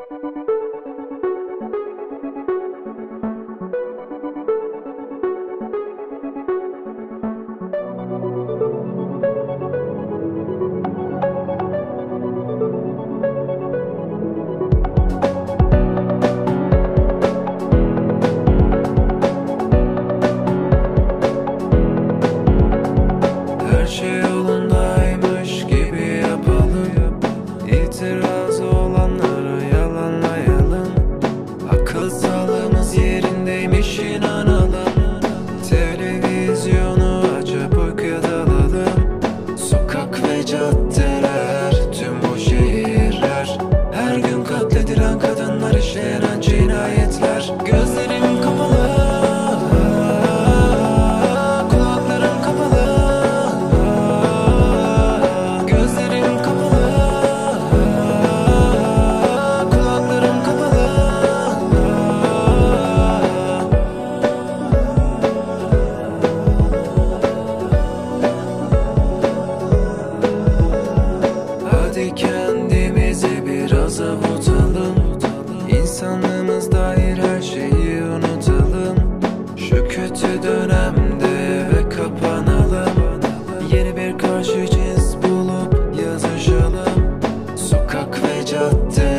Her şey yolundaymış gibi yapalım. İtirazı olanlara yalanlayalım. Akıl sağlığımız yerindeymiş inanalım. Televizyonu açıp uykuya dalalım. Sokak ve caddeler, tüm bu şehirler, her gün katledilen kadınlar, işlenen cinayetler. Gözlerim kapalı, kulaklarım kapalı. Gözlerim kapalı, kulaklarım kapalı. Hadi kendimizi biraz avutalım. İnsanlığımız dair her şeyi unutalım. Şu kötü dönemde eve kapanalım. Yeni bir karşı cins bulup yazışalım. Sokak ve cadde